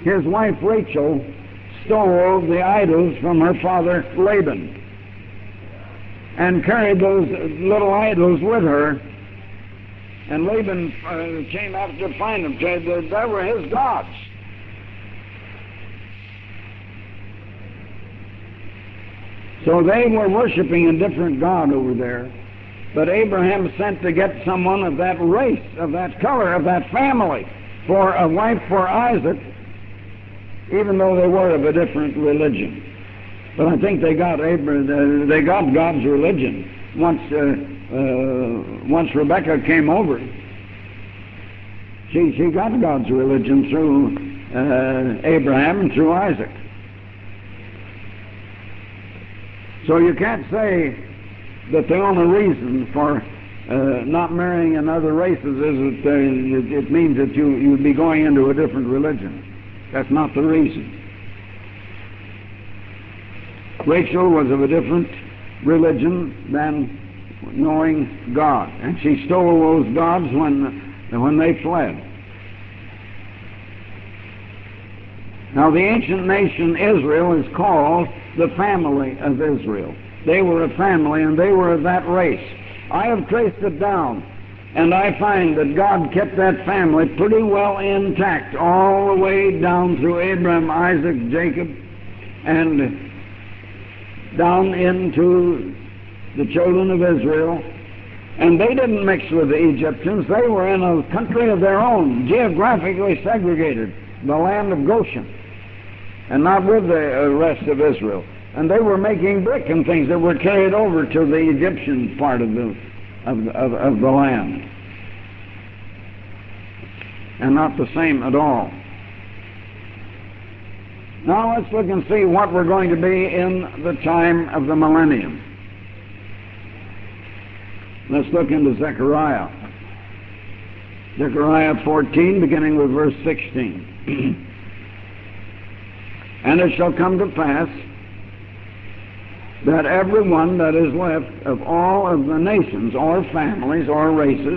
his wife Rachel stole the idols from her father Laban and carried those little idols with her. And Laban uh, came out to find them. Said that they were his gods. So they were worshiping a different god over there. But Abraham sent to get someone of that race, of that color, of that family, for a wife for Isaac, even though they were of a different religion. But I think they got Abraham, they got God's religion once uh, uh, once Rebekah came over. She she got God's religion through uh, Abraham and through Isaac. So you can't say that the only reason for uh, not marrying in other races is that uh, it, it means that you you'd be going into a different religion. That's not the reason. Rachel was of a different religion than knowing God, and she stole those gods when when they fled. Now the ancient nation Israel is called the family of Israel. They were a family, and they were of that race. I have traced it down, and I find that God kept that family pretty well intact all the way down through Abraham, Isaac, Jacob, and down into the children of Israel. And they didn't mix with the Egyptians. They were in a country of their own, geographically segregated, the land of Goshen, and not with the rest of Israel. And they were making brick and things that were carried over to the Egyptian part of the of, of, of the land, and not the same at all. Now let's look and see what we're going to be in the time of the millennium. Let's look into Zechariah. Zechariah fourteen, beginning with verse sixteen. And it shall come to pass that every one that is left of all of the nations or families or races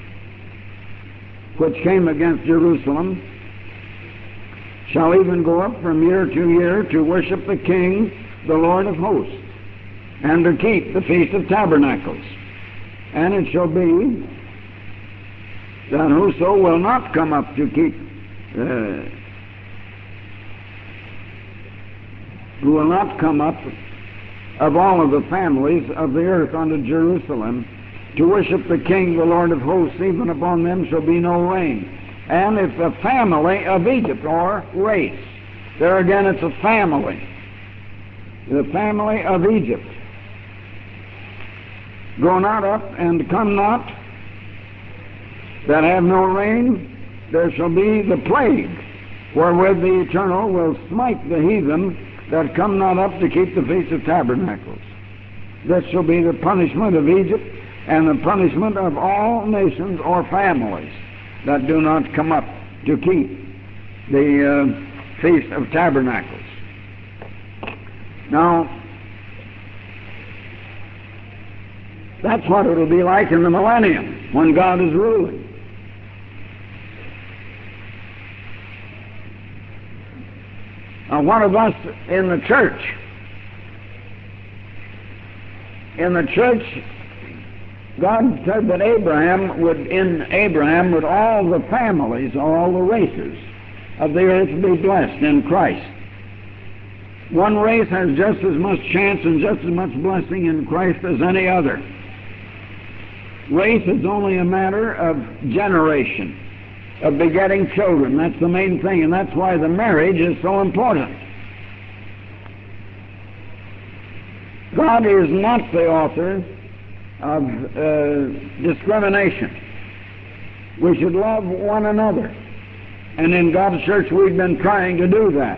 which came against Jerusalem shall even go up from year to year to worship the King, the Lord of hosts, and to keep the Feast of Tabernacles. And it shall be that whoso will not come up to keep, uh, who will not come up of all of the families of the earth unto Jerusalem to worship the King, the Lord of hosts, even upon them shall be no rain. And if the family of Egypt, or race, there again it's a family, the family of Egypt, go not up and come not, that have no rain, there shall be the plague, wherewith the Eternal will smite the heathen that come not up to keep the Feast of Tabernacles. This shall be the punishment of Egypt, and the punishment of all nations or families that do not come up to keep the uh, Feast of Tabernacles. Now, that's what it will be like in the millennium, when God is ruling. Now, one of us in the church, in the church, God said that Abraham would, in Abraham would all the families, all the races of the earth be blessed in Christ. One race has just as much chance and just as much blessing in Christ as any other. Race is only a matter of generation, of begetting children. That's the main thing, and that's why the marriage is so important. God is not the author of uh, discrimination. We should love one another, and in God's church we've been trying to do that.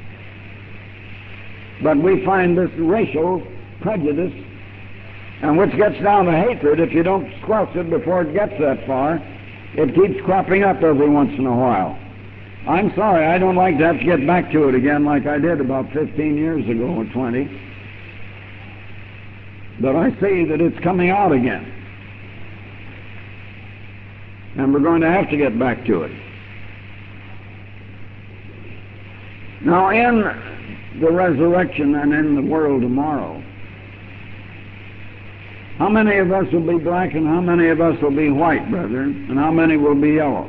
But we find this racial prejudice, and which gets down to hatred if you don't squelch it before it gets that far. It keeps cropping up every once in a while. I'm sorry, I don't like to have to get back to it again like I did about fifteen years ago or twenty. But I see that it's coming out again. And we're going to have to get back to it. Now, in the resurrection and in the world tomorrow, how many of us will be black and how many of us will be white, brethren, and how many will be yellow?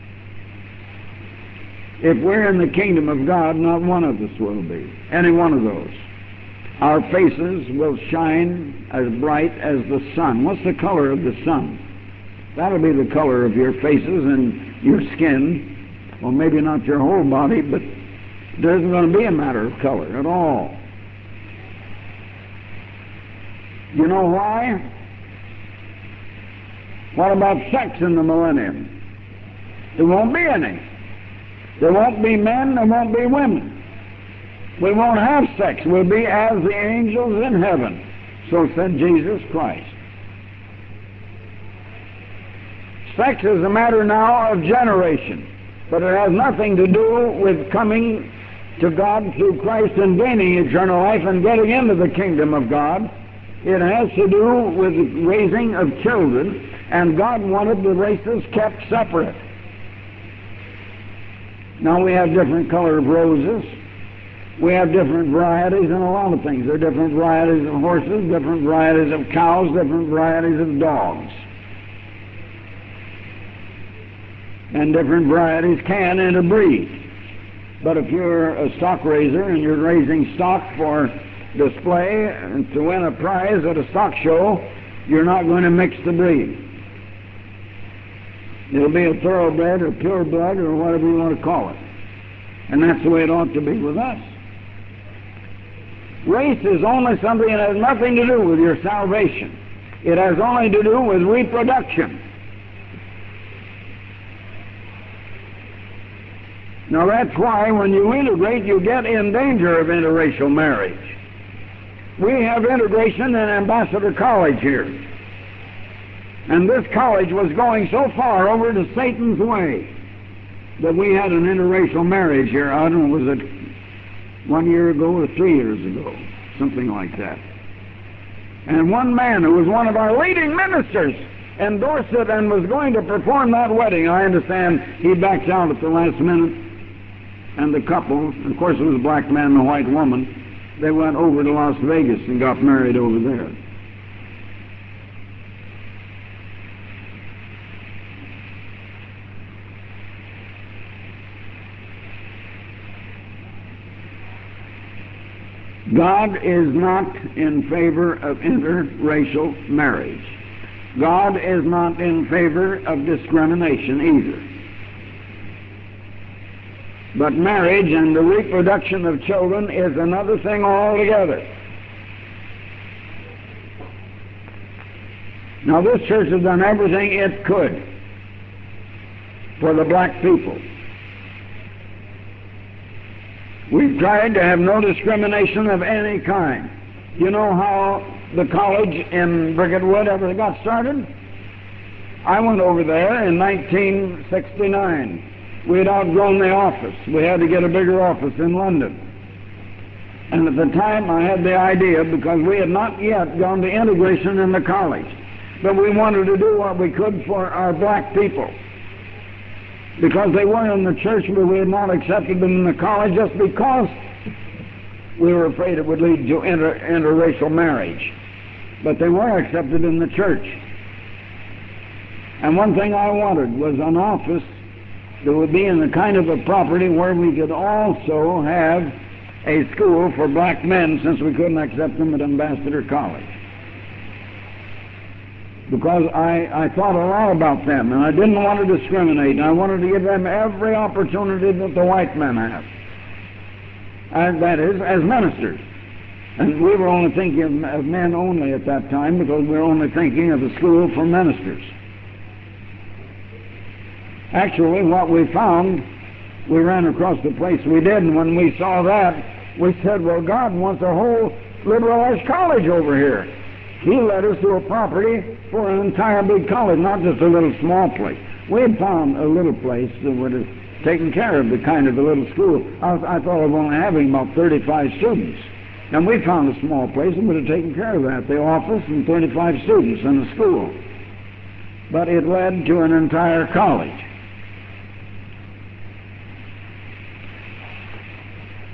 If we're in the kingdom of God, not one of us will be, any one of those. Our faces will shine as bright as the sun. What's the color of the sun? That'll be the color of your faces and your skin. Well, maybe not your whole body, but there isn't going to be a matter of color at all. You know why? What about sex in the millennium? There won't be any. There won't be men, there won't be women. We won't have sex. We'll be as the angels in heaven. So said Jesus Christ. Sex is a matter now of generation, but it has nothing to do with coming to God through Christ and gaining eternal life and getting into the kingdom of God. It has to do with the raising of children, and God wanted the races kept separate. Now we have different color of roses. We have different varieties in a lot of things. There are different varieties of horses, different varieties of cows, different varieties of dogs. And different varieties can interbreed. But if you're a stock raiser and you're raising stock for display and to win a prize at a stock show, you're not going to mix the breed. It'll be a thoroughbred or purebred or whatever you want to call it. And that's the way it ought to be with us. Race is only something that has nothing to do with your salvation. It has only to do with reproduction. Now that's why when you integrate, you get in danger of interracial marriage. We have integration in Ambassador College here. And this college was going so far over to Satan's way that we had an interracial marriage here. I don't know, was it one year ago or three years ago? Something like that. And one man who was one of our leading ministers endorsed it and was going to perform that wedding. I understand he backed out at the last minute. And the couple, of course it was a black man and a white woman, they went over to Las Vegas and got married over there. God is not in favor of interracial marriage. God is not in favor of discrimination either. But marriage and the reproduction of children is another thing altogether. Now this church has done everything it could for the black people. We've tried to have no discrimination of any kind. You know how the college in Brickettwood ever got started? I went over there in nineteen sixty-nine. We had outgrown the office. We had to get a bigger office in London. And at the time I had the idea, because we had not yet gone to integration in the college, but we wanted to do what we could for our black people. Because they were in the church, but we had not accepted them in the college just because we were afraid it would lead to inter interracial marriage. But they were accepted in the church. And one thing I wanted was an office that would be in the kind of a property where we could also have a school for black men, since we couldn't accept them at Ambassador College. Because I, I thought a lot about them, and I didn't want to discriminate, and I wanted to give them every opportunity that the white men have. And that is, as ministers. And we were only thinking of, of men only at that time, because we were only thinking of a school for ministers. Actually, what we found, we ran across the place we did, and when we saw that, we said, well, God wants a whole liberal arts college over here. He led us to a property for an entire big college, not just a little small place. We had found a little place that would have taken care of the kind of a little school. I, I thought of only having about thirty-five students. And we found a small place that would have taken care of that, the office and thirty-five students in the school. But it led to an entire college.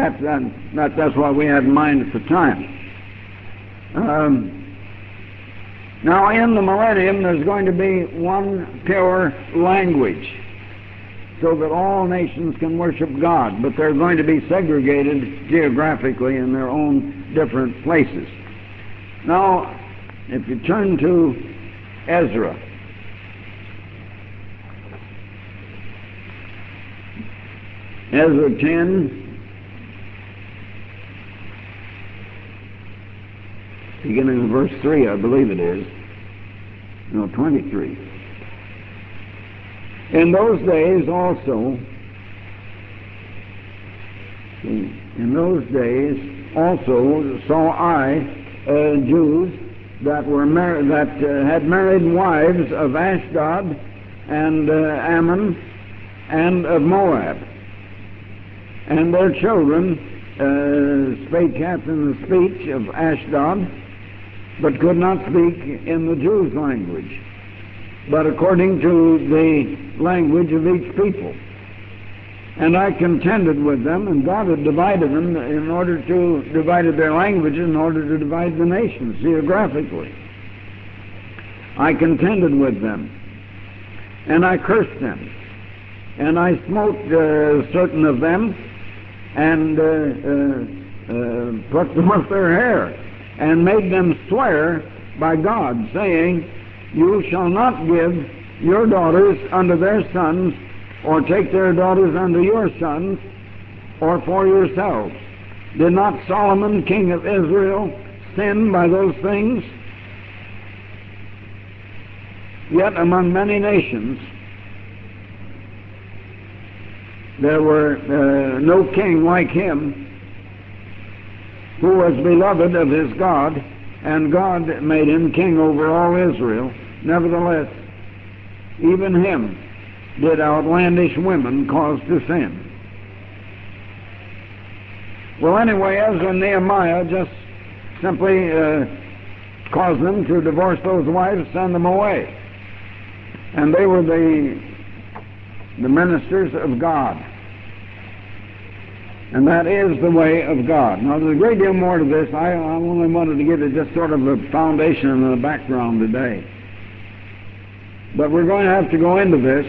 that, that, that, that's what we had in mind at the time. Um, now, in the millennium, there's going to be one pure language, so that all nations can worship God, but they're going to be segregated geographically in their own different places. Now, if you turn to Ezra, Ezra ten, beginning of verse three, I believe it is, no, twenty-three. In those days also, in those days also saw I uh, Jews that were mar- that uh, had married wives of Ashdod and uh, Ammon and of Moab, and their children uh, spake captain the speech of Ashdod, but could not speak in the Jews' language, but according to the language of each people. And I contended with them, and God had divided them in order to, divided their languages in order to divide the nations geographically. I contended with them, and I cursed them, and I smote uh, certain of them, and uh, uh, uh, plucked them up their hair, and made them swear by God, saying, You shall not give your daughters unto their sons, or take their daughters unto your sons, or for yourselves. Did not Solomon, king of Israel, sin by those things? Yet among many nations there were uh, no king like him, who was beloved of his God, and God made him king over all Israel. Nevertheless, even him did outlandish women cause to sin. Well, anyway, Ezra and Nehemiah just simply uh, caused them to divorce those wives, send them away. And they were the, the ministers of God. And that is the way of God. Now, there's a great deal more to this. I, I only wanted to give you just sort of a foundation and a background today. But we're going to have to go into this.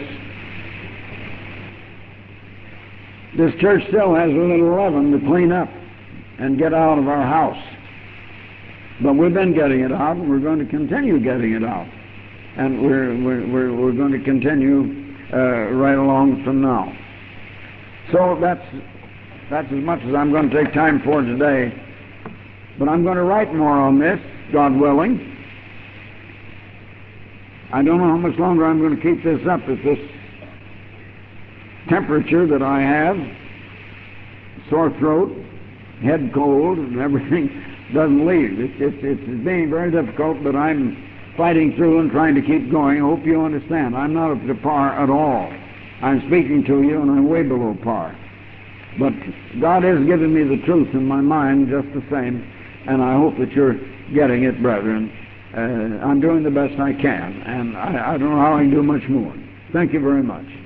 This church still has a little leaven to clean up and get out of our house. But we've been getting it out, and we're going to continue getting it out. And we're, we're, we're, we're going to continue uh, right along from now. So that's, that's as much as I'm going to take time for today. But I'm going to write more on this, God willing. I don't know how much longer I'm going to keep this up at this temperature that I have, sore throat, head cold, and everything doesn't leave. It's, it's, it's being very difficult, but I'm fighting through and trying to keep going. I hope you understand. I'm not up to par at all. I'm speaking to you, and I'm way below par. But God has given me the truth in my mind just the same, and I hope that you're getting it, brethren. Uh, I'm doing the best I can, and I, I don't know how I can do much more. Thank you very much.